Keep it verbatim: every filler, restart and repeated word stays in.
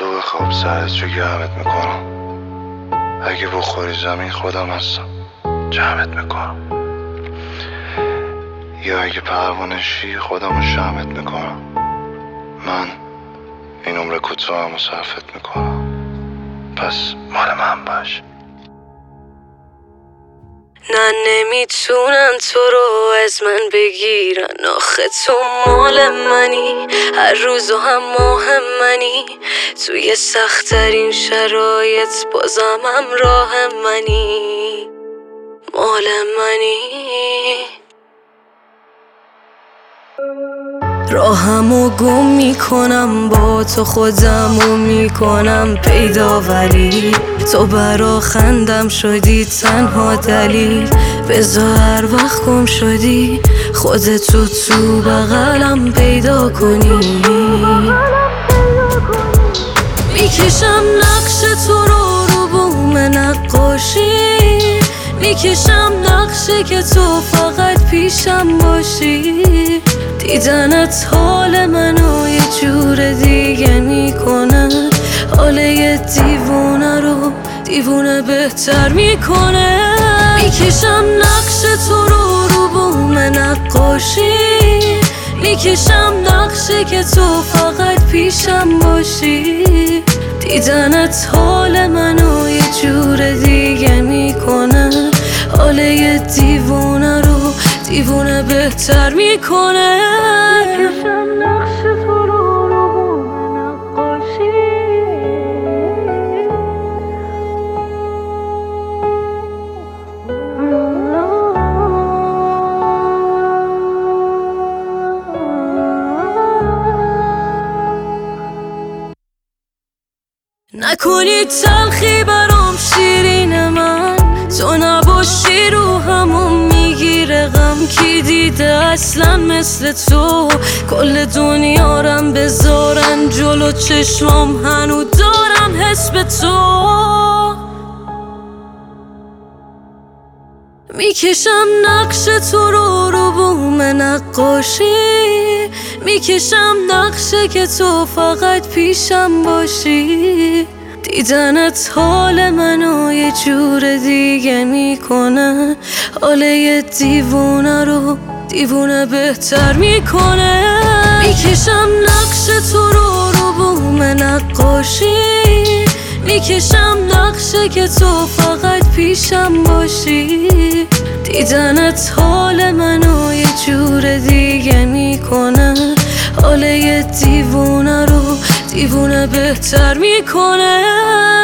صبح خواب سرت رو گرمت میکنم. اگه بخوری زمین خودم هستم جمعت میکنم، یا اگه پروانشی خودم رو شمعت میکنم. من این عمر کوتاه هم صرفت میکنم، پس مال من باش. نه نمیتونن تو رو از من بگیرن، آخه تو مال منی، هر روز و هم ماه منی، توی سخت‌ترین شرایط بازم همراه منی، مال منی. راهمو گم میکنم، با تو خودمو میکنم پیدا، ولی تو برا خندم شدی تنها دلیل. بذار هر وقت گم شدی خودتو تو بغلم پیدا کنی. میکشم نقش تو رو رو بوم نقاشی، میکشم نقشه که تو فقط پیشم باشی. دیدنت حال منو یه جور دیگه میکنه، حال یه دیوونه رو دیوونه بهتر میکنه. میکشم نقش تو رو رو بوم نقاشی، میکشم نقشه که تو فقط پیشم باشی. دیدنت حال منو یه جور دیگه میکنه، حال یه دیوونه رو دیوونه بهتر میکنه. میکشم نقش تو رو رو بوم نقاشی، نکنی تلخی برام شیرین من، تو نباشی رو همون میگیره غم. کی دیده اصلا مثل تو کل دنیا رم بذارن جلو چشمام، هنو دارم حس به تو. میکشم نقش تو رو رو بوم نقاشی، میکشم نقشه که تو فقط پیشم باشی. دیدنت حال منو یه جور دیگه میکنه، حال یه دیوونه رو دیوونه بهتر میکنه. میکشم نقش تو رو رو بوم نقاشی، میکشم نقشه که تو فقط پیشم باشی. دیدنت حال منو یه جور دیگه میکنه، حال یه دیوونه رو دیوونه بهتر میکنه.